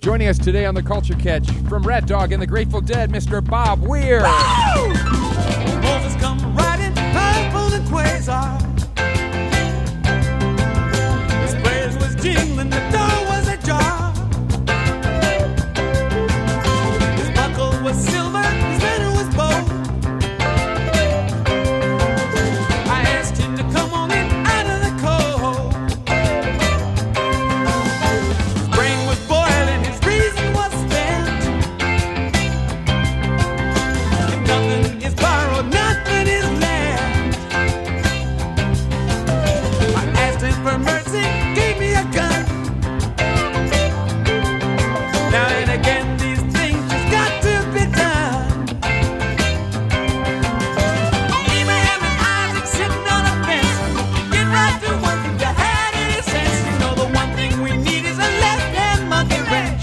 Joining us today on The Culture Catch, from Rat Dog and the Grateful Dead, Mr. Bob Weir. Moses come riding, purple and quasar. His prayers was jingling, the door was ajar. His buckle was silver, his banner was bold. I asked him to come on in out of the cold. His brain was boiling, his reason was spent. And nothing is borrowed, nothing is lent. I asked him for mercy, gave me a gun. Now and again, these things just got to be done. Abraham and Isaac sitting on a fence, get right to work if you had any sense. You know the one thing we need is a left-hand monkey wrench.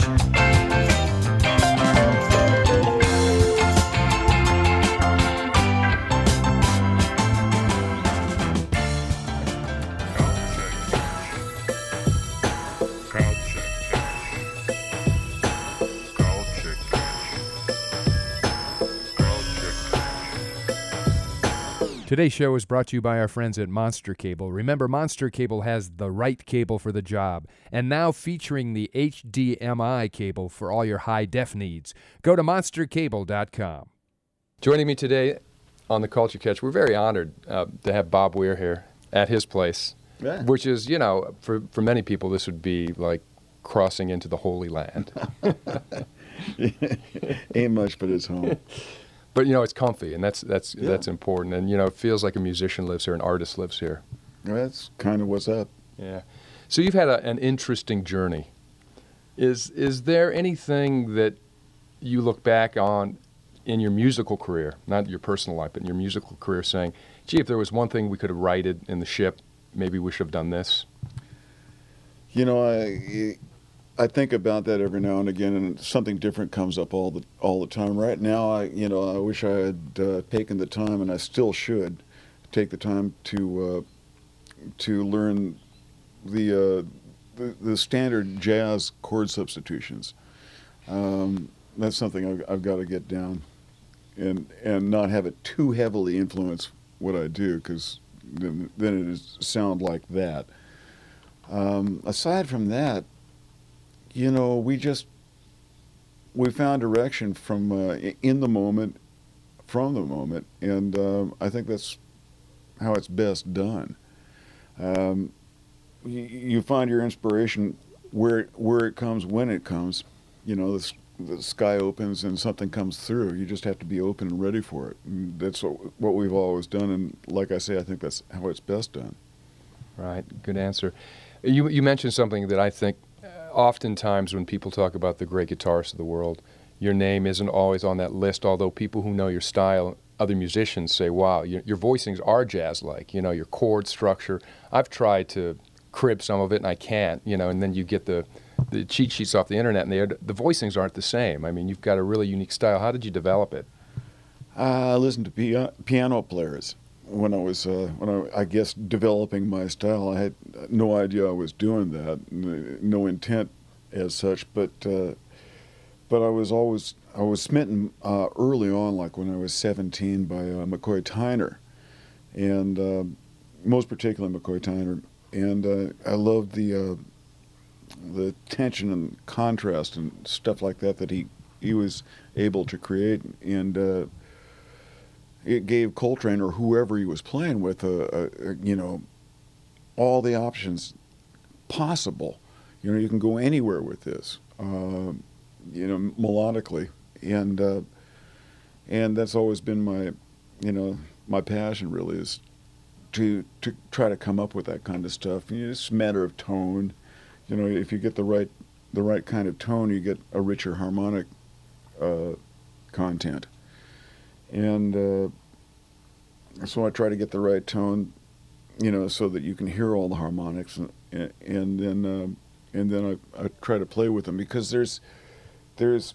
Today's show is brought to you by our friends at Monster Cable. Remember, Monster Cable has the right cable for the job, and now featuring the HDMI cable for all your high-def needs. Go to monstercable.com. Joining me today on the Culture Catch, we're very honored to have Bob Weir here at his place, which is, you know, for many people, this would be like crossing into the Holy Land. Ain't much, but it's home. But, you know, it's comfy, and that's important. And, you know, it feels like a musician lives here, an artist lives here. That's kind of what's up. Yeah. So you've had an interesting journey. Is there anything that you look back on in your musical career, not your personal life, but in your musical career, saying, gee, if there was one thing we could have righted in the ship, maybe we should have done this? You know, I think about that every now and again, and something different comes up all the time. Right now, I wish I had taken the time, and I still should take the time to learn the standard jazz chord substitutions. That's something I've got to get down, and not have it too heavily influence what I do, because then it sound like that. Aside from that, you know, we found direction from in the moment, from the moment, and I think that's how it's best done. You find your inspiration where it comes, when it comes. You know, the sky opens and something comes through. You just have to be open and ready for it. And that's what we've always done, and like I say, I think that's how it's best done. Right, good answer. You mentioned something that I think oftentimes when people talk about the great guitarists of the world, your name isn't always on that list, although people who know your style, other musicians say, wow, your voicings are jazz-like, you know, your chord structure. I've tried to crib some of it, and I can't, you know, and then you get the cheat sheets off the internet, and the voicings aren't the same. I mean, you've got a really unique style. How did you develop it? I listened to piano players. When I guess developing my style, I had no idea I was doing that, no intent as such. But I was smitten early on, like when I was 17, by McCoy Tyner, and most particularly McCoy Tyner, and I loved the tension and contrast and stuff like that he was able to create, and it gave Coltrane or whoever he was playing with, you know, all the options possible. You know, you can go anywhere with this, you know, melodically, and that's always been my, you know, my passion really, is to try to come up with that kind of stuff. You know, it's a matter of tone. You know, if you get the right kind of tone, you get a richer harmonic content. And so I try to get the right tone, you know, so that you can hear all the harmonics, and then I try to play with them, because there's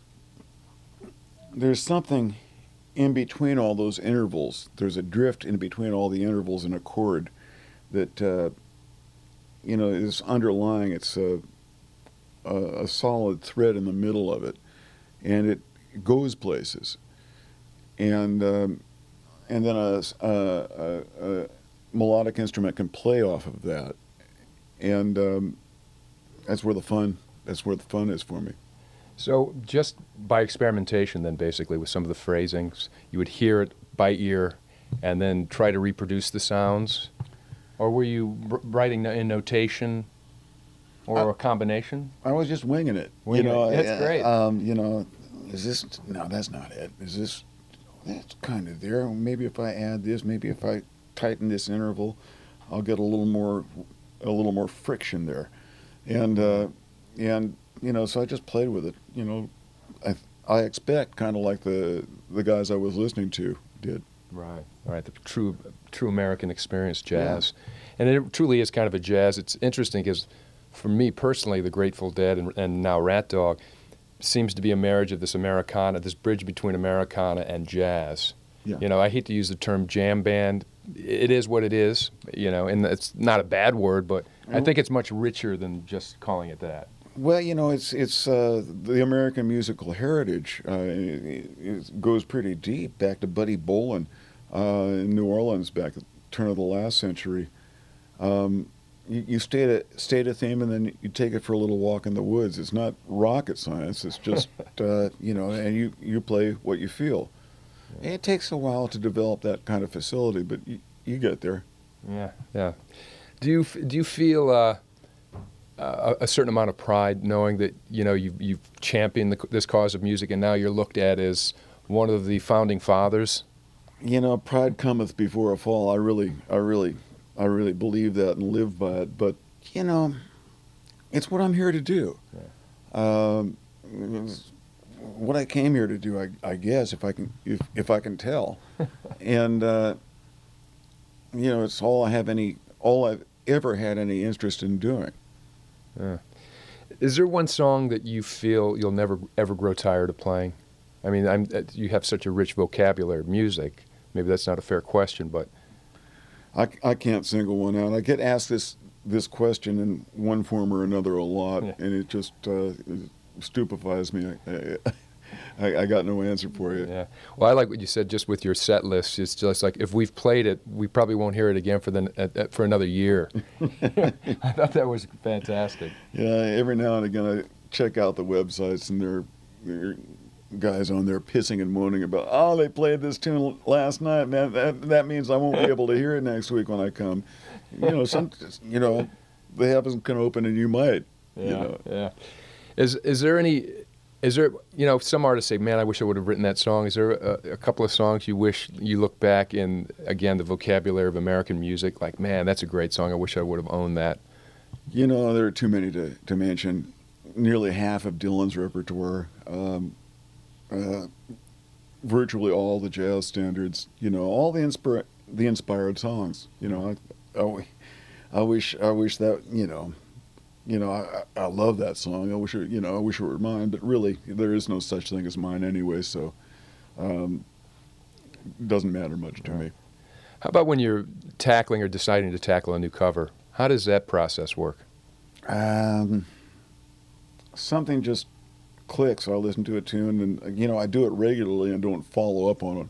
something in between all those intervals. There's a drift in between all the intervals in a chord that you know, is underlying. It's a solid thread in the middle of it, and it goes places. And then a melodic instrument can play off of that, and that's where the fun is for me. So just by experimentation, then basically with some of the phrasings, you would hear it by ear, and then try to reproduce the sounds, or were you writing in notation, or a combination? I was just winging it. Winging it. That's great. Is this? No, that's not it. Is this? That's kind of there. Maybe if I add this, maybe if I tighten this interval, I'll get a little more friction there, and so I just played with it. I expect kind of like the guys I was listening to did. Right. The true American experience, jazz, and it truly is kind of a jazz. It's interesting because, for me personally, the Grateful Dead and now Rat Dog seems to be a marriage of this Americana, this bridge between Americana and jazz. Yeah. I hate to use the term jam band. It is what it is, and it's not a bad word, but I think it's much richer than just calling it that. Well, it's the American musical heritage. It goes pretty deep back to Buddy Bolin in New Orleans back at the turn of the last century. You state a theme, and then you take it for a little walk in the woods. It's not rocket science. It's just and you play what you feel. And it takes a while to develop that kind of facility, but you get there. Yeah. Do you feel a certain amount of pride knowing that you've championed this cause of music, and now you're looked at as one of the founding fathers? Pride cometh before a fall. I really believe that and live by it. But it's what I'm here to do. Yeah. What I came here to do, I guess, if I can tell, and it's all I've ever had any interest in doing. Yeah. Is there one song that you feel you'll never ever grow tired of playing? I mean, you have such a rich vocabulary of music. Maybe that's not a fair question, but I can't single one out. I get asked this question in one form or another a lot, and it just it stupefies me. I got no answer for you. Yeah. Well, I like what you said just with your set list. It's just like if we've played it, we probably won't hear it again for another year. I thought that was fantastic. Yeah. Every now and again, I check out the websites, and there are guys on there pissing and moaning about, oh, they played this tune last night, man. That means I won't be able to hear it next week when I come. The heavens can open, and you might. Yeah. Is there some artists say, man, I wish I would have written that song. Is there a couple of songs you wish you look back in, again, the vocabulary of American music, like, man, that's a great song, I wish I would have owned that? There are too many to mention. Nearly half of Dylan's repertoire, virtually all the jazz standards, all the inspired songs. I wish that, I love that song. I wish it were mine, but really there is no such thing as mine anyway, so it doesn't matter much to me. How about when you're tackling or deciding to tackle a new cover? How does that process work? Something just clicks. I'll listen to a tune, and I do it regularly and don't follow up on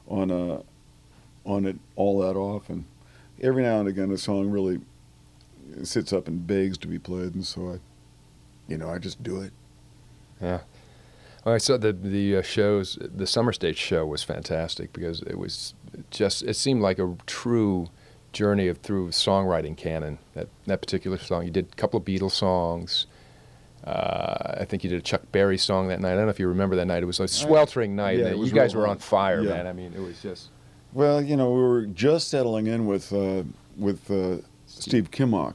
it all that often. Every now and again, a song really sits up and begs to be played, and so I just do it. Yeah. Well, I saw the shows. The Summer Stage show was fantastic because it seemed like a true journey through songwriting canon. That particular song, you did a couple of Beatles songs. I think you did a Chuck Berry song that night. I don't know if you remember that night. It was a sweltering night. Yeah, You guys were real on fire, yeah. man. I mean, it was just. Well, we were just settling in with Steve Kimmock.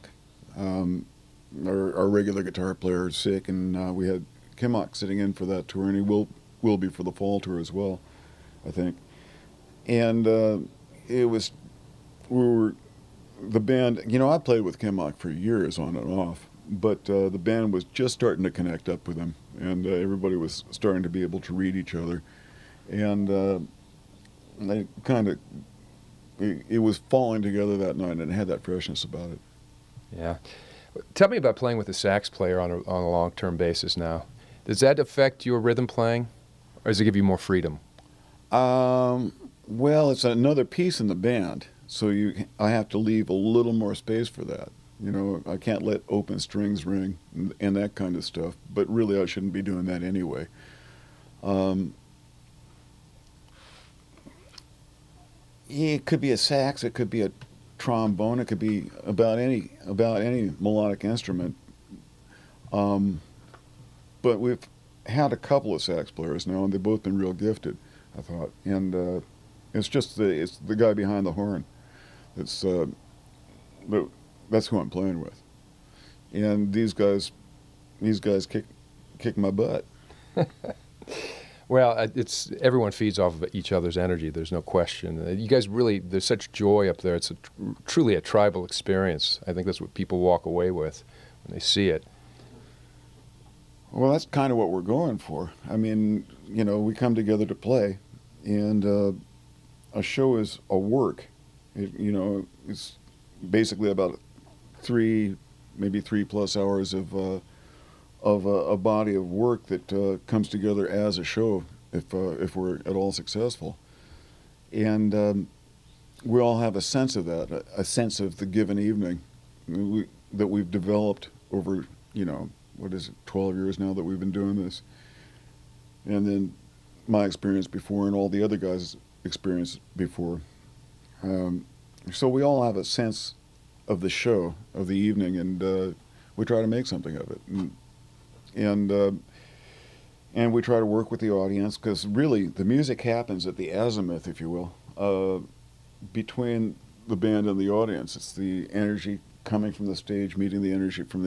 Our regular guitar player is sick, and we had Kimmock sitting in for that tour, and he will be for the fall tour as well, I think. And the band. I played with Kimmock for years on and off, but the band was just starting to connect up with him, and everybody was starting to be able to read each other, and they kind of it was falling together that night, and it had that freshness about it. Yeah. Tell me about playing with a sax player on a long-term basis now. Does that affect your rhythm playing, or does it give you more freedom? Well, it's another piece in the band, so I have to leave a little more space for that. I can't let open strings ring and that kind of stuff. But really, I shouldn't be doing that anyway. It could be a sax, it could be a trombone, it could be about any melodic instrument. But we've had a couple of sax players now, and they've both been real gifted, I thought. And it's the guy behind the horn. That's who I'm playing with. And these guys kick my butt. Well, everyone feeds off of each other's energy. There's no question. You guys really, there's such joy up there. It's truly a tribal experience. I think that's what people walk away with when they see it. Well, that's kind of what we're going for. I mean, we come together to play, and a show is a work. It's basically about 3, maybe 3+ hours of a body of work that comes together as a show if we're at all successful. And we all have a sense of that, a sense of the given evening that we've developed over, 12 years now that we've been doing this. And then my experience before and all the other guys' experience before. So we all have a sense of the show, of the evening, and we try to make something of it. And we try to work with the audience, because really the music happens at the azimuth, if you will, between the band and the audience. It's the energy coming from the stage meeting the energy from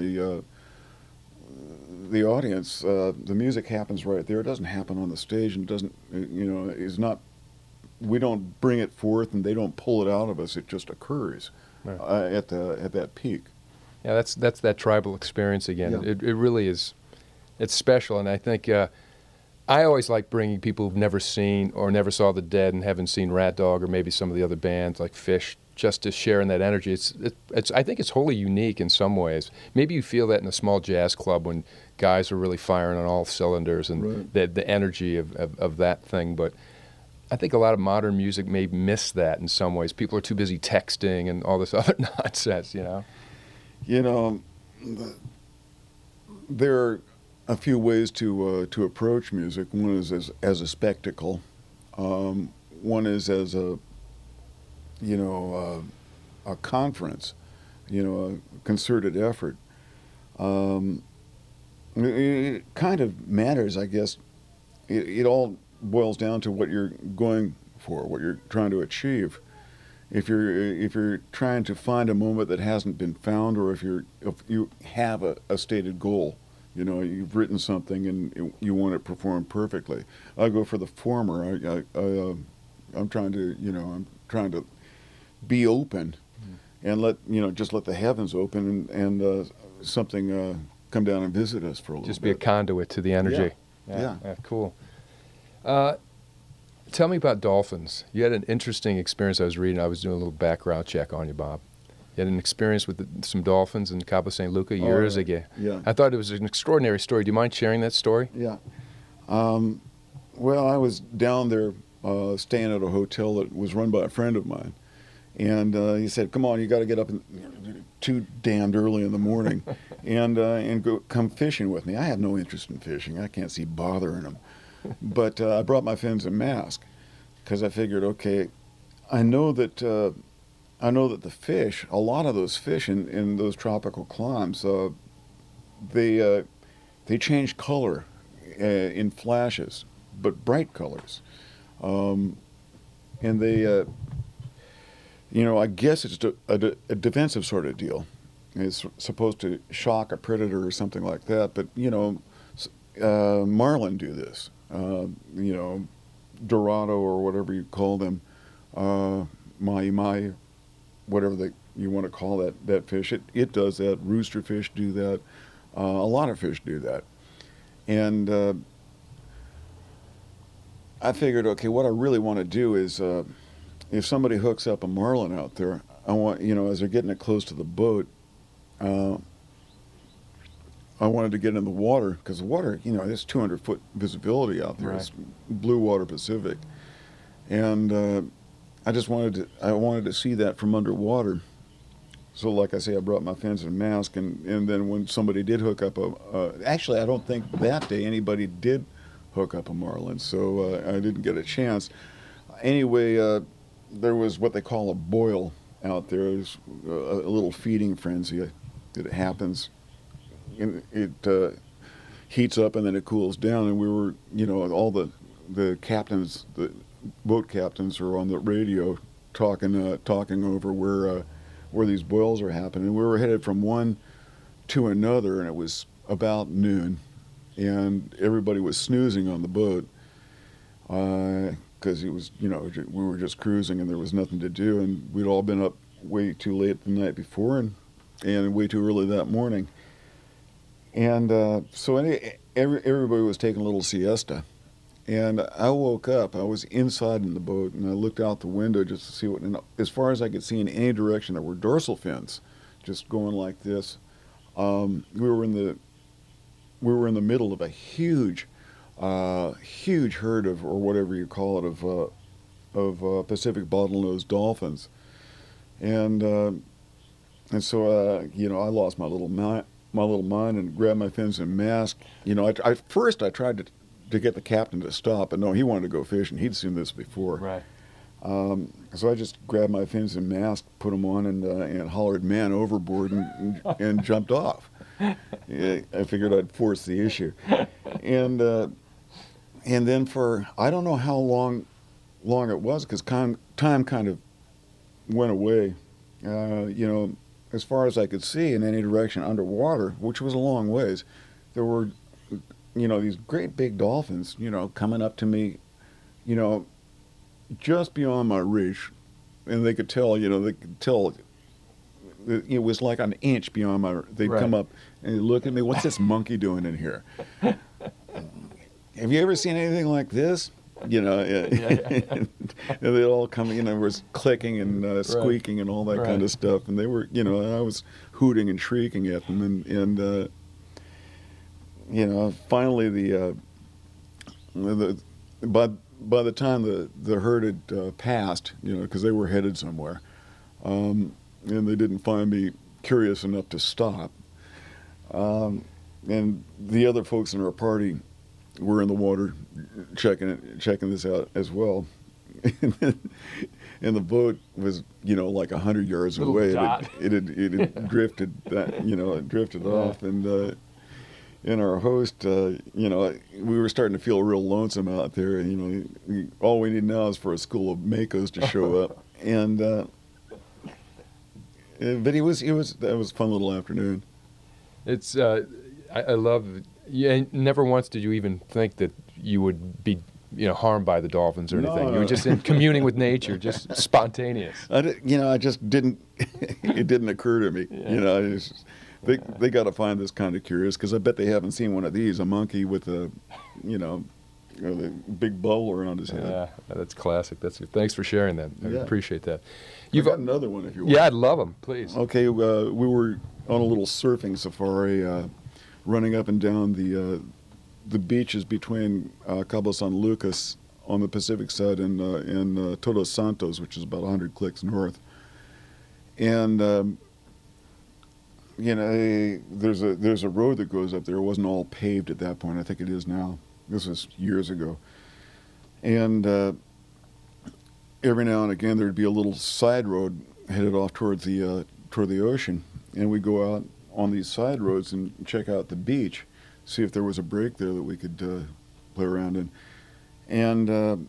the audience. The music happens right there. It doesn't happen on the stage, and it doesn't, is not. We don't bring it forth, and they don't pull it out of us. It just occurs at that peak. Yeah, that's that tribal experience again. Yeah. It really is. It's special, and I think I always like bringing people who've never seen or never saw the Dead and haven't seen Rat Dog or maybe some of the other bands like Fish, just to share in that energy. It's I think it's wholly unique in some ways. Maybe you feel that in a small jazz club when guys are really firing on all cylinders and the energy of that thing. But I think a lot of modern music may miss that in some ways. People are too busy texting and all this other nonsense, There are a few ways to approach music. One is as a spectacle. One is as a conference, a concerted effort. It kind of matters, I guess. It all boils down to what you're going for, what you're trying to achieve. If you're trying to find a moment that hasn't been found, or if you have a stated goal, you've written something and you want it performed perfectly. I go for the former. I'm trying to be open, and just let the heavens open and something come down and visit us for a little bit. Just be a conduit to the energy. Yeah. Cool. Tell me about dolphins. You had an interesting experience. I was doing a little background check on you, Bob. You had an experience with some dolphins in Cabo San Lucas years ago. Yeah. I thought it was an extraordinary story. Do you mind sharing that story? Yeah. Well, I was down there staying at a hotel that was run by a friend of mine. And he said, "Come on, you got to get up too damned early in the morning and go come fishing with me." I have no interest in fishing. I can't see bother in them. But I brought my fins and mask because I figured, okay, I know that the fish, a lot of those fish in those tropical climes, they change color in flashes, but bright colors, and they. I guess it's a defensive sort of deal. It's supposed to shock a predator or something like that. But, marlin do this. Dorado or whatever you call them, mahi, whatever you want to call that fish. It does that. Rooster fish do that. A lot of fish do that. And I figured, okay, what I really want to do is... if somebody hooks up a marlin out there, I want, as they're getting it close to the boat, I wanted to get in the water because the water, you know, there's 200-foot visibility out there. Right. It's blue water Pacific, and I wanted to see that from underwater. So, like I say, I brought my fins and mask, and then when somebody did hook up actually, I don't think that day anybody did hook up a marlin, so I didn't get a chance. Anyway, there was what they call a boil out there. There's a little feeding frenzy that happens. And it heats up and then it cools down, and we were, you know, all the captains, the boat captains, are on the radio talking over where these boils are happening. We were headed from one to another, and it was about noon, and everybody was snoozing on the boat because it was, you know, we were just cruising and there was nothing to do, and we'd all been up way too late the night before and way too early that morning. And so everybody was taking a little siesta. And I woke up. I was inside in the boat, and I looked out the window just to see what. And as far as I could see in any direction, there were dorsal fins, just going like this. We were in the middle of a huge herd of, or whatever you call it, of Pacific bottlenose dolphins. And so you know, I lost my little mind and grabbed my fins and mask. You know, I first tried to get the captain to stop, but no, he wanted to go fishing. He'd seen this before. Right. So I just grabbed my fins and mask, put them on, and hollered "man overboard" and jumped off. Yeah, I figured I'd force the issue, and then for I don't know how long it was, because time kind of went away. You know, as far as I could see in any direction underwater, which was a long ways, there were, you know, these great big dolphins, you know, coming up to me, you know, just beyond my reach, and they could tell, you know, it was like an inch beyond my. They'd Right. come up and look at me. What's this monkey doing in here? Have you ever seen anything like this? You know, and they'd all come, you know, there was clicking and squeaking and all that Right. kind of stuff, and they were, you know, and I was hooting and shrieking at them, and you know, finally by the time the herd had passed, you know, because they were headed somewhere, and they didn't find me curious enough to stop, and the other folks in our party were in the water checking this out as well. And the boat was, you know, like 100 yards Little away. dot. It had drifted that, you know, it drifted off, and our host, you know, we were starting to feel real lonesome out there. And, you know, all we need now is for a school of Makos to show up. And but that was a fun little afternoon. It's I love. Yeah, never once did you even think that you would be, you know, harmed by the dolphins or anything. You were just in communing with nature, just spontaneous. I just didn't. It didn't occur to me. Yeah. You know, they got to find this kind of curious, because I bet they haven't seen one of these, a monkey with a, you know, the big bowler on his head. Yeah, that's classic. Thanks for sharing that. I Yeah. appreciate that. You've got another one if you want. Yeah, I'd love them, please. Okay, we were on a little surfing safari, running up and down the beaches between Cabo San Lucas on the Pacific side and Todos Santos, which is about 100 clicks north. And you know, there's a road that goes up there. It wasn't all paved at that point. I think it is now. This was years ago. And every now and again there'd be a little side road headed off toward the ocean, and we'd go out on these side roads and check out the beach, see if there was a break there that we could play around in. And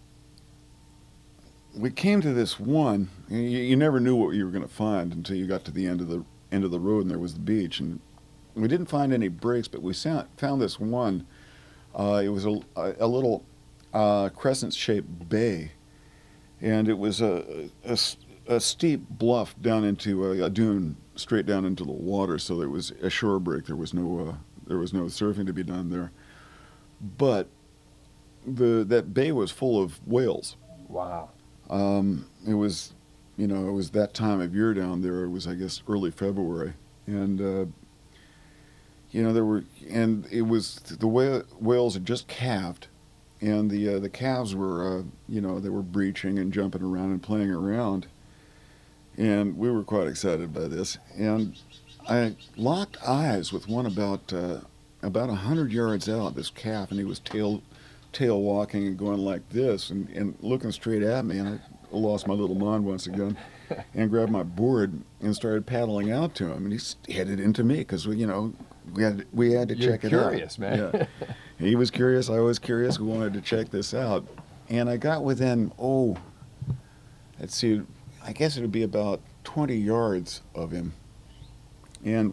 we came to this one. You never knew what you were going to find until you got to the end of the road, and there was the beach. And we didn't find any breaks, but we found this one. It was a little crescent-shaped bay, and it was a steep bluff down into a dune, straight down into the water. So there was a shore break. There was no surfing to be done there, but that bay was full of whales. Wow. It was, you know, it was that time of year down there. It was, I guess, early February, and you there were, and it was the whales had just calved, and the calves were, they were breaching and jumping around and playing around, and we were quite excited by this. And I locked eyes with one about 100 yards out, this calf, and he was tail walking and going like this and looking straight at me, and I lost my little mind once again, and grabbed my board and started paddling out to him, and he headed into me because we had to check it out. You're curious, man. Yeah. He was curious. I was curious. We wanted to check this out, and I got within let's see, I guess it would be about 20 yards of him, and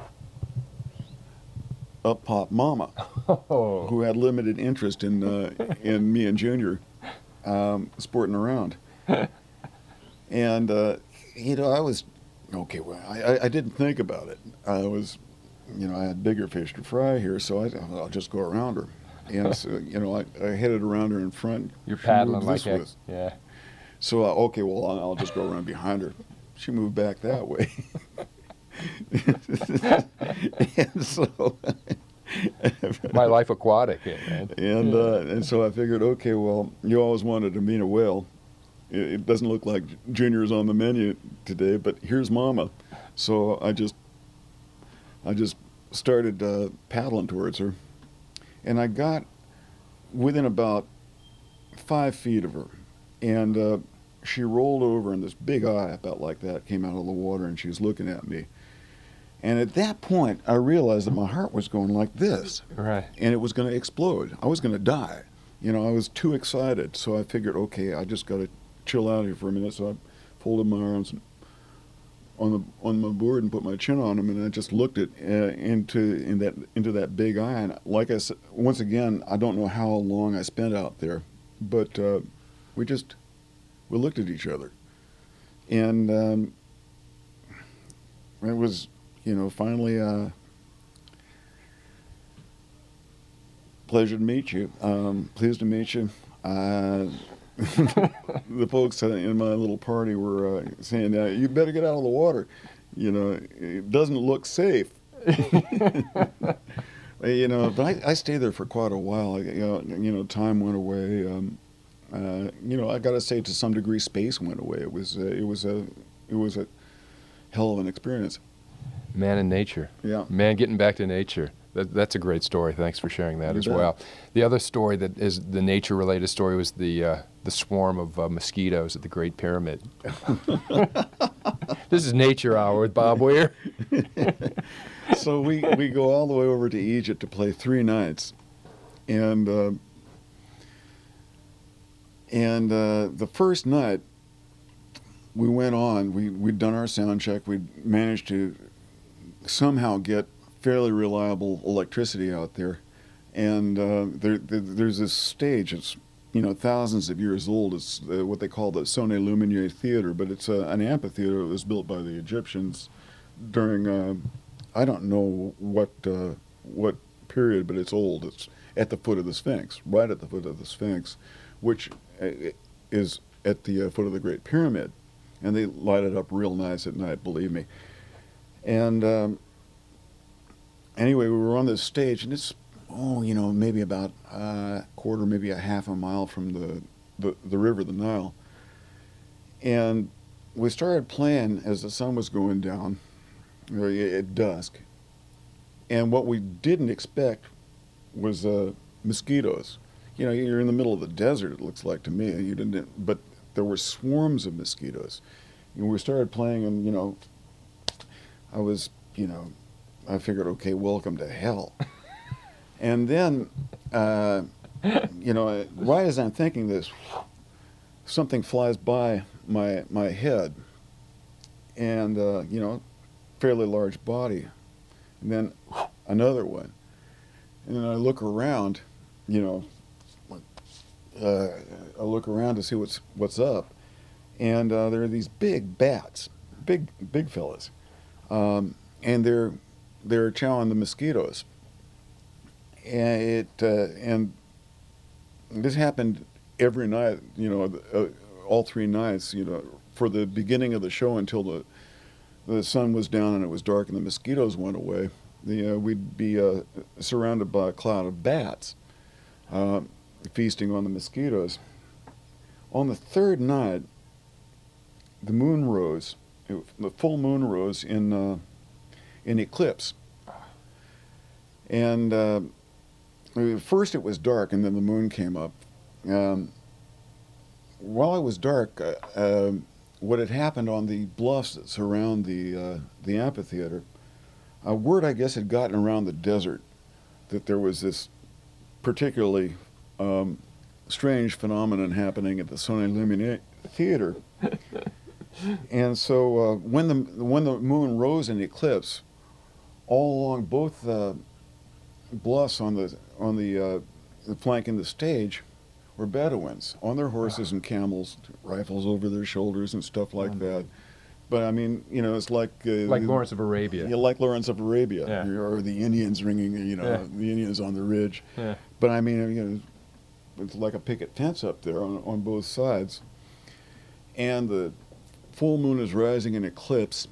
up popped Mama, Oh. who had limited interest in me and Junior sporting around. And I was okay. Well, I didn't think about it. I was, I had bigger fish to fry here, so I'll just go around her. And so, I headed around her in front. You're She paddling moved like this that. way. Yeah. So I'll just go around behind her. She moved back that way. And so. My life aquatic, man. And so I figured, okay, well, you always wanted to meet a whale. It doesn't look like Junior's on the menu today, but here's Mama. So I just started paddling towards her, and I got within about 5 feet of her, and she rolled over, and this big eye about like that came out of the water, and she was looking at me. And at that point, I realized that my heart was going like this. Right. And it was going to explode. I was going to die. I was too excited. So I figured, okay, I just got to chill out here for a minute. So I folded my arms on my board and put my chin on them, and I just looked into that big eye. And like I said, once again, I don't know how long I spent out there, but we looked at each other, and it was. Finally, pleasure to meet you. Pleased to meet you. The folks in my little party were saying, you better get out of the water. It doesn't look safe. But I stayed there for quite a while. Time went away. I got to say, to some degree, space went away. It was a hell of an experience. Man in nature. Yeah. Man getting back to nature. That's a great story. Thanks for sharing that as bet. well. The other story that is the nature-related story was the swarm of mosquitoes at the Great Pyramid. This is Nature Hour with Bob Weir. So we go all the way over to Egypt to play 3 nights, and the first night we went on. We'd done our sound check. We'd managed to somehow get fairly reliable electricity out there, and there's this stage. It's thousands of years old. It's what they call the Sonne Lumiere Theater, but it's an amphitheater that was built by the Egyptians during I don't know what period, but it's old. It's at the foot of the Sphinx, right at the foot of the Sphinx, which is at the foot of the Great Pyramid, and they light it up real nice at night, believe me. And anyway, we were on this stage, and it's maybe about a quarter, maybe a half a mile from the river, the Nile. And we started playing as the sun was going down at dusk. And what we didn't expect was mosquitoes. You're in the middle of the desert, it looks like to me. But there were swarms of mosquitoes. And we started playing, and I figured, okay, welcome to hell. And then, right as I'm thinking this, something flies by my head, and fairly large body, and then another one, and then I look around, I look around to see what's up, and there are these big bats, big fellas, and they're chowing the mosquitoes, and and this happened every night, all 3 nights, for the beginning of the show until the sun was down and it was dark and the mosquitoes went away. we'd be surrounded by a cloud of bats, feasting on the mosquitoes. On the third night, the moon rose, the full moon rose in eclipse. And first it was dark, and then the moon came up. While it was dark, what had happened on the bluffs that surround the amphitheater, a word, I guess, had gotten around the desert that there was this particularly strange phenomenon happening at the Sonny Lumiere Theater. And so when the moon rose in eclipse, all along both bluffs on the flanking the stage were Bedouins on their horses and camels, rifles over their shoulders and stuff like that. But I mean, it's like Lawrence of Arabia. Yeah, like Lawrence of Arabia, Yeah. or the Indians ringing, Yeah. the Indians on the ridge. Yeah. But I mean, it's like a picket fence up there on both sides, and the full moon is rising in eclipse.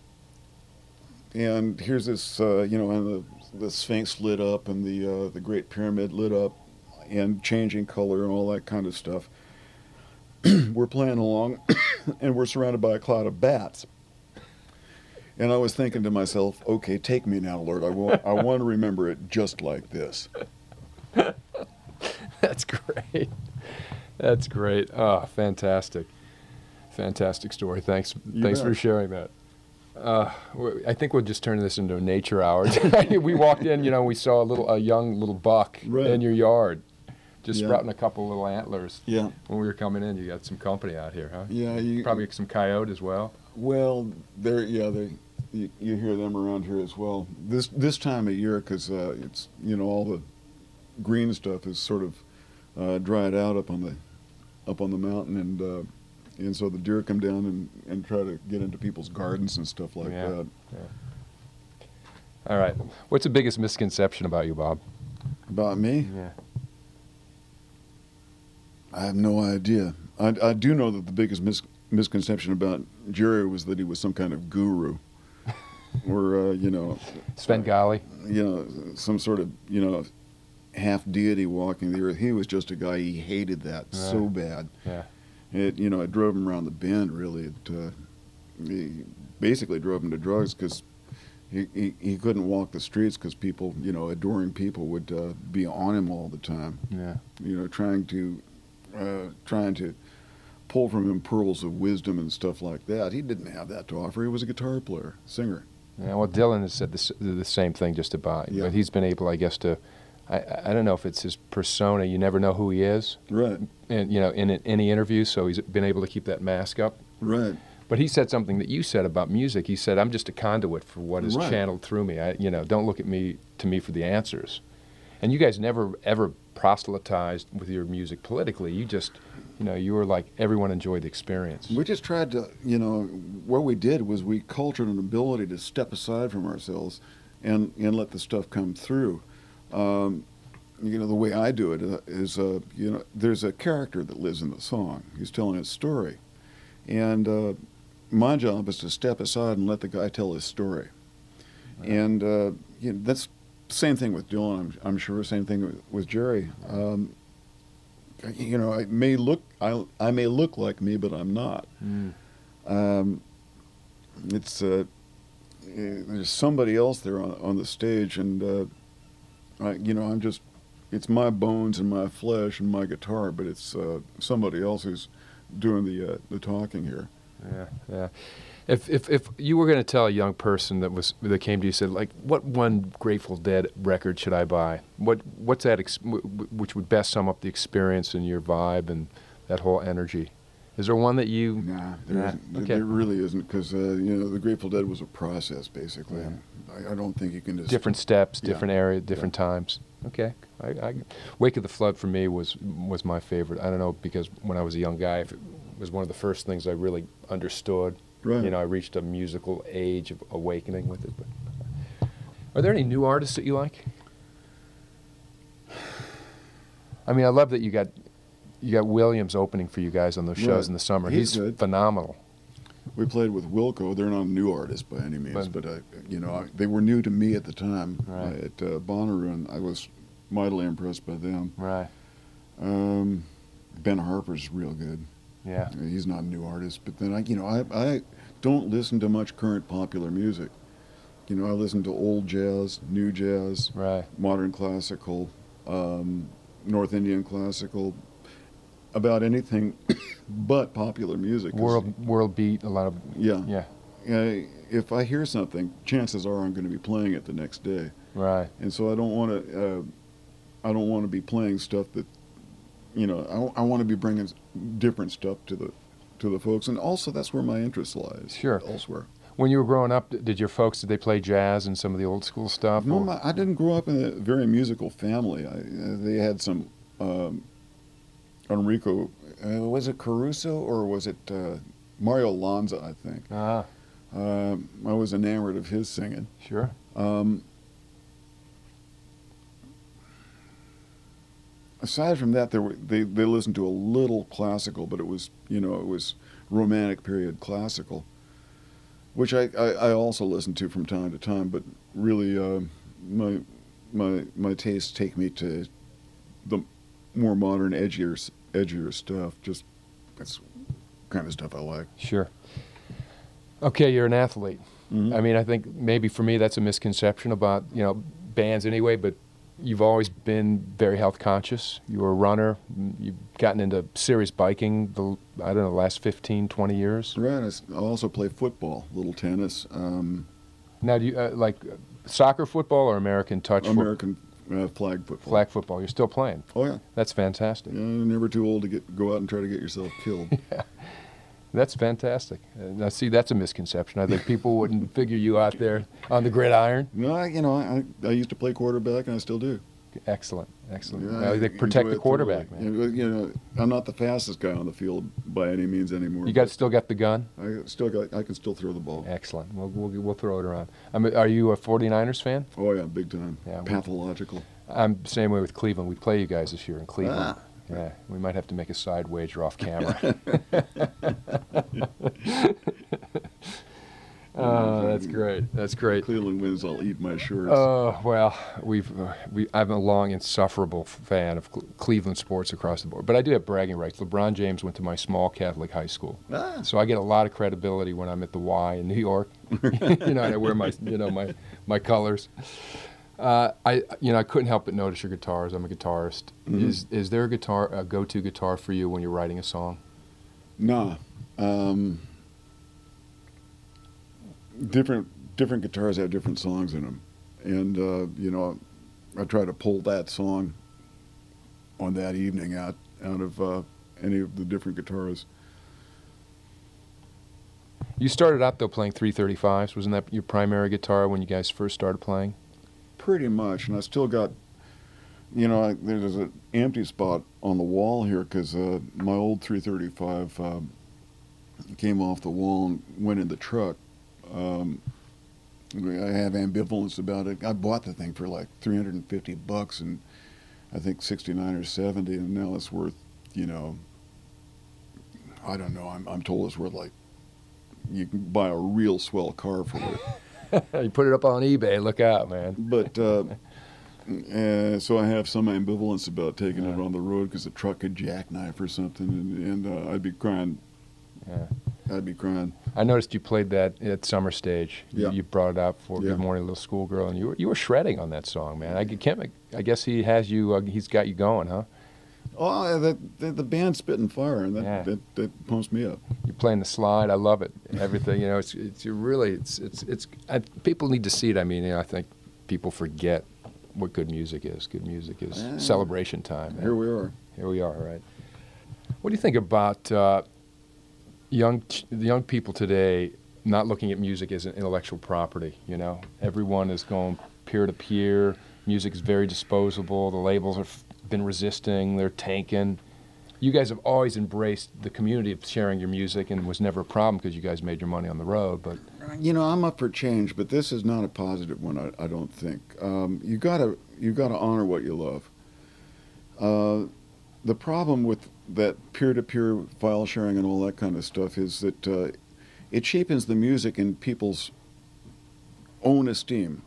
And here's this, and the Sphinx lit up, and the Great Pyramid lit up, and changing color and all that kind of stuff. We're playing along, and we're surrounded by a cloud of bats. And I was thinking to myself, okay, take me now, Lord. I want to remember it just like this. That's great. That's great. Oh, fantastic. Fantastic story. Thanks bet. for sharing that. I think we'll just turn this into a nature hour. We walked in, we saw a young little buck Right. in your yard, just Yeah. sprouting a couple little antlers. Yeah. When we were coming in, you got some company out here, huh? Yeah. Probably some coyote as well. Well, you hear them around here as well. This time of year, because it's all the green stuff is sort of dried out up on the mountain, and so the deer come down and try to get into people's gardens and stuff like Yeah. that. All right. What's the biggest misconception about you, Bob? About me, Yeah. I have no idea. I do know that the biggest misconception about Jerry was that he was some kind of guru, or Svengali. some sort of half deity walking the earth. He was just a guy. He hated that so bad. Yeah. It drove him around the bend. Really, he basically drove him to drugs because he couldn't walk the streets because people, adoring people would be on him all the time. Yeah. Trying to pull from him pearls of wisdom and stuff like that. He didn't have that to offer. He was a guitar player, singer. Yeah, well, Dylan has said the same thing just about. Yeah. But he's been able, I guess, to. I don't know if it's his persona. You never know who he is, Right. and in any interview. So he's been able to keep that mask up. Right. But he said something that you said about music. He said, "I'm just a conduit for what is Right. channeled through me. Don't look at me for the answers." And you guys never ever proselytized with your music politically. You just, you were like everyone enjoyed the experience. We just tried to, what we did was we cultured an ability to step aside from ourselves and let the stuff come through. The way I do it is, there's a character that lives in the song. He's telling his story. And my job is to step aside and let the guy tell his story. Right. And that's the same thing with Dylan, I'm sure, same thing with Jerry. I may look like me, but I'm not. It's there's somebody else there on the stage, and I'm just, it's my bones and my flesh and my guitar, but it's somebody else who's doing the talking here. Yeah. If you were going to tell a young person that came to you, said, like, what one Grateful Dead record should I buy? What's that which would best sum up the experience and your vibe and that whole energy? Is there one that you? Nah, Okay. there really isn't, because the Grateful Dead was a process basically. And I don't think you can just Different steps, Yeah. different area, different times. Okay. I Wake of the Flood for me was my favorite. I don't know, because when I was a young guy, if it was one of the first things I really understood. Right. I reached a musical age of awakening with it. But are there any new artists that you like? I mean, I love that you got Williams opening for you guys on those shows Right. in the summer. He's He's good. phenomenal. We played with Wilco. They're not a new artist by any means, but they were new to me at the time Right. at Bonnaroo, and I was mightily impressed by them. Right. Ben Harper's real good. Yeah. He's not a new artist, but then I don't listen to much current popular music. I listen to old jazz, new jazz, Right. modern classical, North Indian classical, about anything but popular music. 'Cause, World beat, a lot of. Yeah. Yeah. If I hear something, chances are I'm going to be playing it the next day, Right. and so I don't want to. I don't want to be playing stuff that, I want to be bringing different stuff to the folks, and also that's where my interest lies. Sure. Elsewhere. When you were growing up, did they play jazz and some of the old school stuff? No, or- I didn't grow up in a very musical family. They had some Enrico. Was it Caruso or was it Mario Lanza? I think. Ah, I was enamored of his singing. sure. Aside from that, they listened to a little classical, but it was Romantic period classical, which I also listen to from time to time. But really, my tastes take me to the more modern, edgier stuff. Just that's the kind of stuff I like. Sure. Okay, you're an athlete. Mhm. I mean, I think maybe for me that's a misconception about bands anyway, but you've always been very health conscious. You were a runner. You've gotten into serious biking the last 15, 20 years. Right. I also play football, little tennis, Now, do you like soccer football or American touch American flag football. flag football? You're still playing. Oh yeah. That's fantastic. You're never too old to go out and try to get yourself killed. That's fantastic. Now, see, that's a misconception. I think people wouldn't figure you out there on the gridiron. No, I used to play quarterback, and I still do. Excellent, excellent. Yeah, They I protect enjoy the it quarterback, thoroughly. man. I'm not the fastest guy on the field by any means anymore. You still got the gun? I can still throw the ball. Excellent. We'll throw it around. Are you a 49ers fan? Oh yeah, big time. Yeah, Pathological. I'm the same way with Cleveland. We play you guys this year in Cleveland. Ah. Yeah, we might have to make a side wager off camera. Oh, that's great. That's great. Cleveland wins, I'll eat my shirts. Oh well, I'm a long insufferable fan of Cleveland sports across the board, but I do have bragging rights. LeBron James went to my small Catholic high school, so I get a lot of credibility when I'm at the Y in New York. And I wear my my colors. I couldn't help but notice your guitars. I'm a guitarist. Mm-hmm. Is there a go-to guitar for you when you're writing a song? Nah. Different guitars have different songs in them, and I try to pull that song on that evening out of any of the different guitars. You started out though playing 335s. Wasn't that your primary guitar when you guys first started playing? Pretty much, and I still got, there's an empty spot on the wall here because my old 335 came off the wall and went in the truck. I have ambivalence about it. I bought the thing for like $350 and I think 69 or 70, and now it's worth, I don't know. I'm told it's worth like, you can buy a real swell car for it. You put it up on eBay. Look out, man. But so I have some ambivalence about taking it on the road because the truck could jackknife or something, and I'd be crying. Yeah. I'd be crying. I noticed you played that at Summer Stage. Yeah. You brought it out for Yeah. Good Morning Little Schoolgirl, and you were shredding on that song, man. I guess he has you. He's got you going, huh? Oh, the band's spitting fire, and Yeah. that pumps me up. You're playing the slide. I love it. Everything. People need to see it. I mean, I think people forget what good music is. Good music is Yeah. celebration time. Here we are. Here we are, right? What do you think about the young people today not looking at music as an intellectual property? Everyone is going peer to peer. Music is very disposable. The labels have been resisting. They're tanking. You guys have always embraced the community of sharing your music, and was never a problem because you guys made your money on the road. But I'm up for change, but this is not a positive one. I don't think. You gotta honor what you love. The problem with that peer-to-peer file sharing and all that kind of stuff is that it cheapens the music in people's own esteem.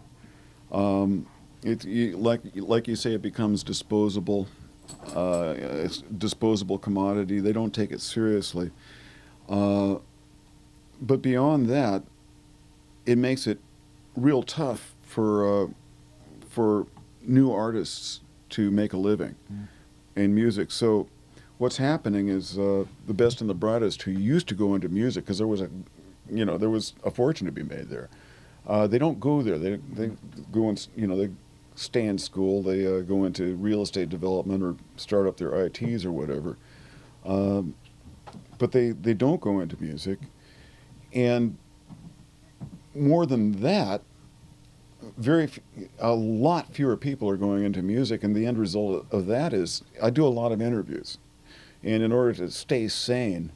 Like you say, it becomes disposable. It's disposable commodity. They don't take it seriously. But beyond that, it makes it real tough for new artists to make a living in music. So what's happening is the best and the brightest who used to go into music, because there was a fortune to be made there. They don't go there. They go and they stay in school. They go into real estate development or start up their ITs or whatever. But they don't go into music. And more than that, a lot fewer people are going into music, and the end result of that is I do a lot of interviews, and in order to stay sane,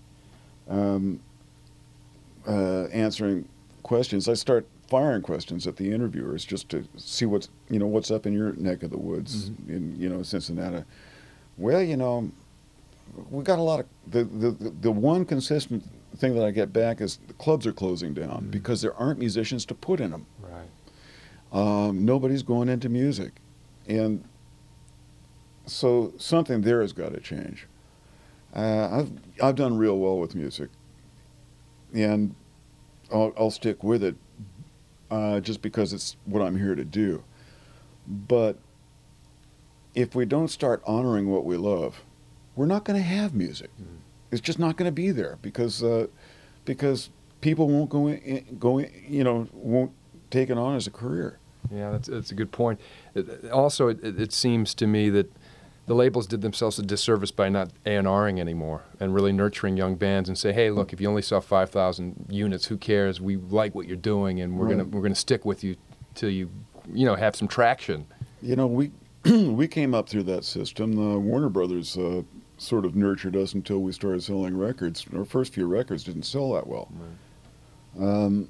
answering questions, I start firing questions at the interviewers just to see what's up in your neck of the woods in Cincinnati. Well, we got a lot of the one consistent thing that I get back is the clubs are closing down because there aren't musicians to put in them. Right. Nobody's going into music, and so something there has got to change. I've done real well with music, and I'll stick with it just because it's what I'm here to do. But if we don't start honoring what we love, we're not going to have music. It's just not going to be there because people won't won't take it on as a career. Yeah, that's a good point. It seems to me that the labels did themselves a disservice by not A&Ring anymore and really nurturing young bands and say, hey, look, if you only sell 5,000 units, who cares? We like what you're doing, and we're gonna stick with you till you have some traction. We came up through that system. Warner Brothers sort of nurtured us until we started selling records. Our first few records didn't sell that well. Right.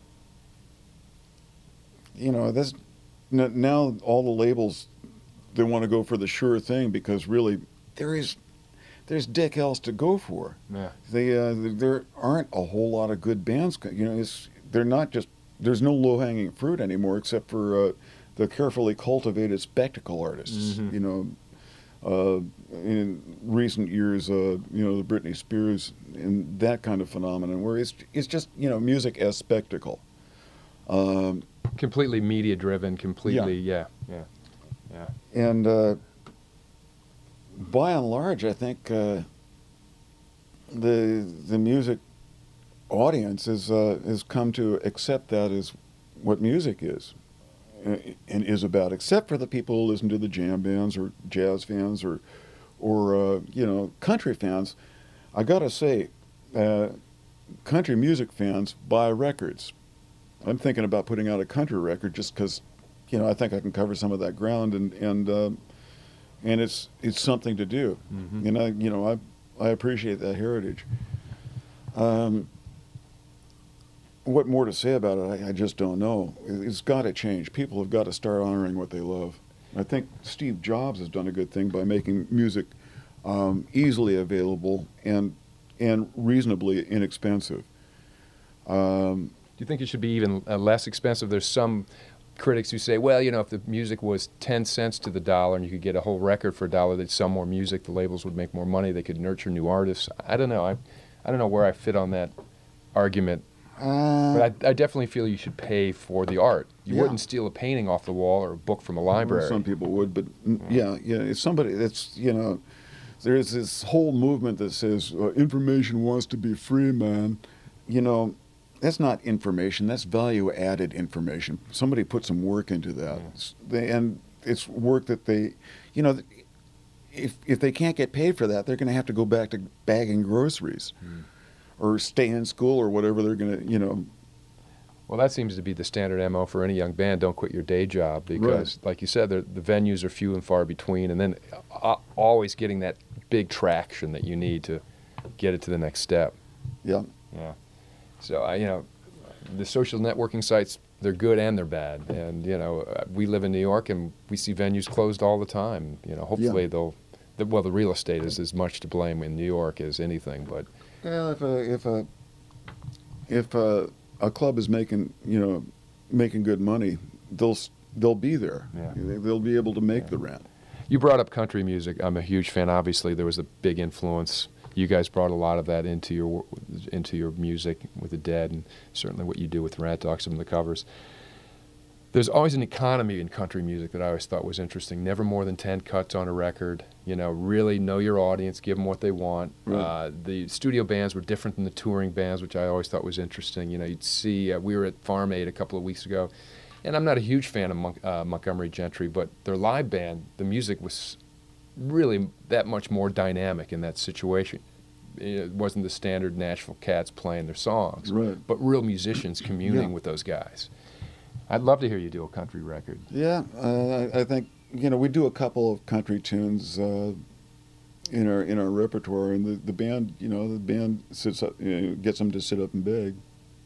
Now all the labels, they want to go for the sure thing because really there's dick else to go for. Yeah. There aren't a whole lot of good bands. There's no low-hanging fruit anymore except for the carefully cultivated spectacle artists. In recent years, the Britney Spears and that kind of phenomenon where it's just music as spectacle. Completely media driven, completely, yeah. And by and large, I think the music audience has come to accept that as what music is and is about, except for the people who listen to the jam bands or jazz fans or country fans. I gotta say, country music fans buy records. I'm thinking about putting out a country record just because, I think I can cover some of that ground, and it's something to do. And I appreciate that heritage. What more to say about it? I just don't know. It's got to change. People have got to start honoring what they love. I think Steve Jobs has done a good thing by making music easily available and reasonably inexpensive. Do you think it should be even less expensive? There's some critics who say, well, if the music was 10 cents to the dollar and you could get a whole record for $1, they'd sell more music, the labels would make more money, they could nurture new artists. I don't know. I don't know where I fit on that argument. But I definitely feel you should pay for the art. You wouldn't steal a painting off the wall or a book from a library. Well, some people would, but if somebody that's, there's this whole movement that says information wants to be free, man. That's not information. That's value-added information. Somebody put some work into that, and it's work that they, if they can't get paid for that, they're going to have to go back to bagging groceries, or stay in school, or whatever they're going to, Well, that seems to be the standard MO for any young band. Don't quit your day job because, like you said, the venues are few and far between, and then always getting that big traction that you need to get it to the next step. Yeah. So the social networking sites, they're good and they're bad. And we live in New York and we see venues closed all the time. Hopefully the real estate is as much to blame in New York as anything. But well, if if a club is making good money, they'll be there. Yeah. They'll be able to make the rent. You brought up country music. I'm a huge fan. Obviously, there was a big influence. You guys brought a lot of that into your music with the Dead, and certainly what you do with Rat Dog, some of the covers. There's always an economy in country music that I always thought was interesting. Never more than 10 cuts on a record. Really know your audience, give them what they want. Right. The studio bands were different than the touring bands, which I always thought was interesting. You'd see, we were at Farm Aid a couple of weeks ago, and I'm not a huge fan of Montgomery Gentry, but their live band, the music was really that much more dynamic in that situation. It wasn't the standard Nashville Cats playing their songs, Right. but real musicians communing Yeah. with those guys. I'd love to hear you do a country record. Yeah, I think we do a couple of country tunes in our repertoire, and the band sits up, gets them to sit up and beg.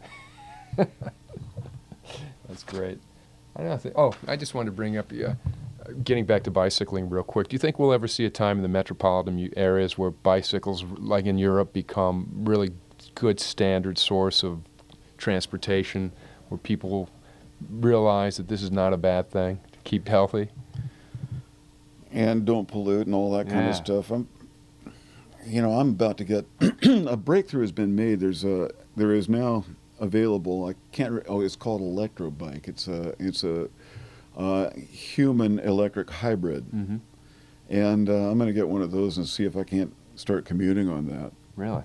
That's great. I just wanted to bring up, getting back to bicycling real quick. Do you think we'll ever see a time in the metropolitan areas where bicycles, like in Europe, become really good standard source of transportation, where people realize that this is not a bad thing to keep healthy? And don't pollute and all that kind Yeah. of stuff. I'm about to get a breakthrough has been made. There is now available. It's called Electrobike. It's a human electric hybrid, Mm-hmm. and I'm going to get one of those and see if I can't start commuting on that. Really?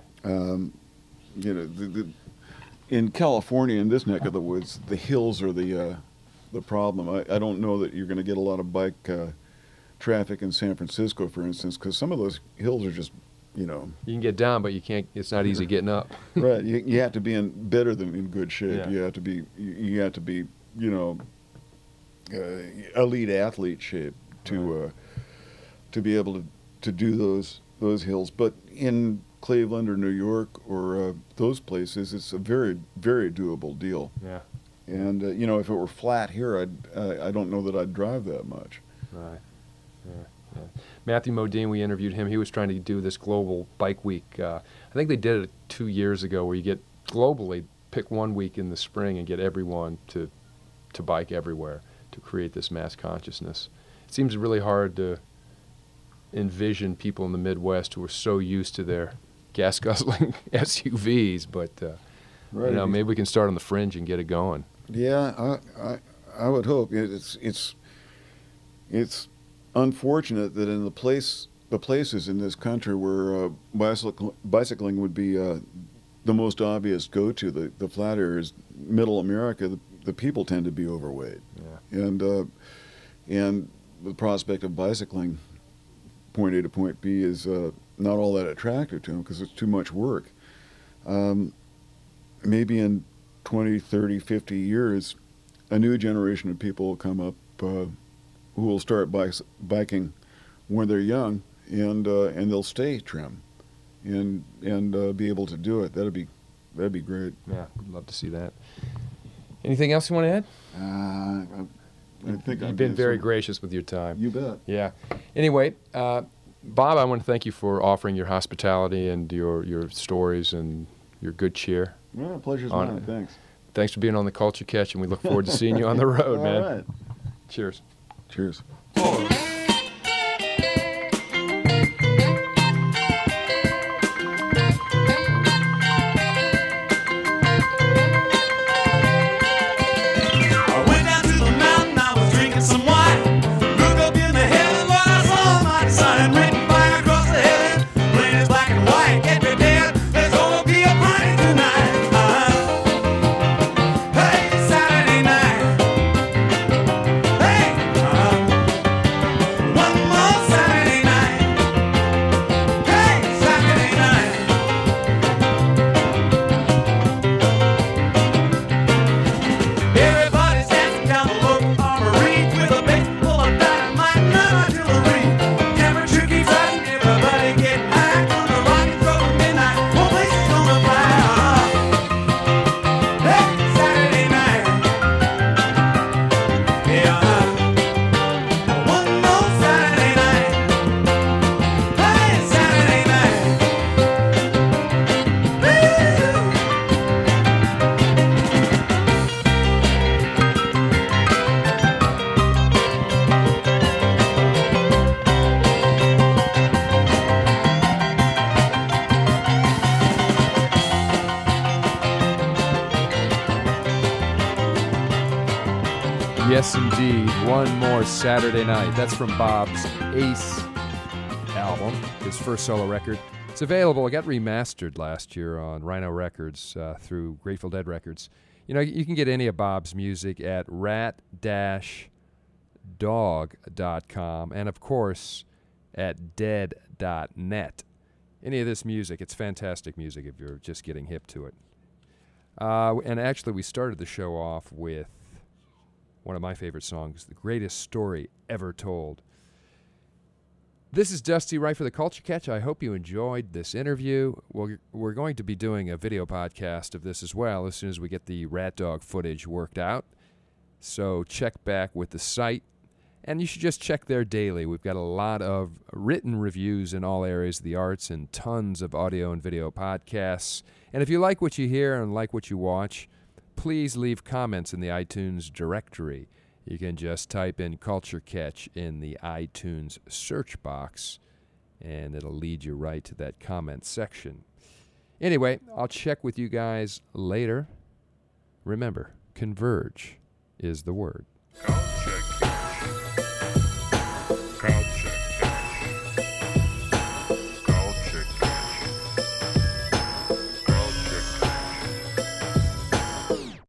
In California, in this neck of the woods, the hills are the problem. I don't know that you're going to get a lot of bike traffic in San Francisco, for instance, because some of those hills are just, You can get down, but you can't. It's not easy getting up. right. You have to be in better than in good shape. Yeah. You have to be elite athlete shape to be able to do those hills. But in Cleveland or New York or those places, it's a very, very doable deal. Yeah. And if it were flat here, I don't know that I'd drive that much. Right. Yeah. Matthew Modine, we interviewed him. He was trying to do this global bike week. I think they did it 2 years ago, where you get globally pick one week in the spring and get everyone to bike everywhere to create this mass consciousness. It seems really hard to envision people in the Midwest who are so used to their gas guzzling SUVs, but Right. maybe we can start on the fringe and get it going. Yeah, I would hope. It's unfortunate that in the places in this country where bicycling would be the most obvious go-to, the flat areas, middle America, the people tend to be overweight, Yeah. and the prospect of bicycling point A to point B is not all that attractive to them because it's too much work. Maybe in 20, 30, 50 years, a new generation of people will come up who will start biking when they're young, and they'll stay trim, and be able to do it. That'd be great. Yeah, I'd love to see that. Anything else you want to add? I think You've been very gracious with your time. You bet. Yeah. Anyway, Bob, I want to thank you for offering your hospitality and your stories and your good cheer. Well, pleasure's On mine. it. Thanks. Thanks for being on the Culture Catch, and we look forward to seeing you on the road, man. All right. Cheers. Cheers. I went down to the mountain, I was drinking some wine. Looked up in the heaven, what I saw, mighty sign written by across the heaven. Plain as black and white, get me dead. There's gonna be a party tonight. Hey, Saturday night. Hey, Yes, indeed. One more Saturday night. That's from Bob's Ace album, his first solo record. It's available. It got remastered last year on Rhino Records through Grateful Dead Records. You know, you can get any of Bob's music at rat-dog.com and, of course, at dead.net. Any of this music, it's fantastic music if you're just getting hip to it. And actually, we started the show off with one of my favorite songs, The Greatest Story Ever Told. This is Dusty Wright for the Culture Catch. I hope you enjoyed this interview. We're going to be doing a video podcast of this as well as soon as we get the Rat Dog footage worked out. So check back with the site, and you should just check there daily. We've got a lot of written reviews in all areas of the arts and tons of audio and video podcasts. And if you like what you hear and like what you watch, please leave comments in the iTunes directory. You can just type in Culture Catch in the iTunes search box, and it'll lead you right to that comment section. Anyway, I'll check with you guys later. Remember, converge is the word.